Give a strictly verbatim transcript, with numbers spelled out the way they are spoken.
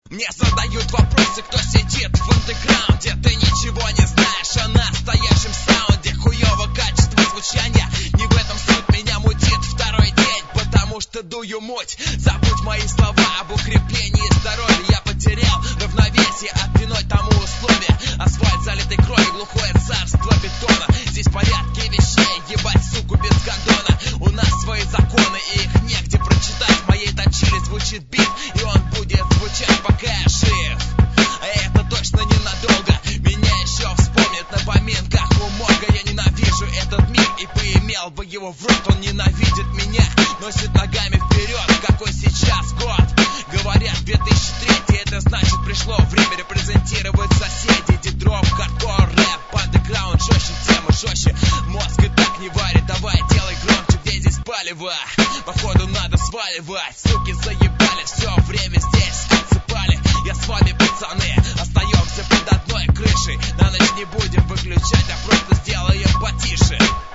Мне задают вопросы, кто сидит в андеграунде. Ты ничего не знаешь о настоящем саунде. Хуёво качество звучания, не в этом суть. Меня мутит второй день, потому что дую муть. Забудь мои слова об укреплении здоровья. Я потерял равновесие, отвиной тому условия. Асфальт залитый кровью, глухое царство бетона. Здесь порядки вещей, ебать суку без гондона. У нас свои законы, и их негде прочитать. В моей точиле звучит бит, и он будет звучать, пока я жив. А это точно ненадолго. Меня еще вспомнят на поминках у морга. Я ненавижу этот мир, и поимел бы его в рот. Он ненавидит меня, носит ногами вперед. Какой сейчас год? Говорят, две тысячи третий. Это значит, пришло время репрезентировать соседей. Дидров, хардкор, рэп, андеграунд. Жестче тема, жестче. Мозг и так не варит. Давай, делай громче, где здесь палево? Походу надо сваливать. Суки заебали, все время здесь отсыпали. Я с вами, пацаны, остаемся под одной крышей. На ночь не будем выключать, а просто сделаем потише.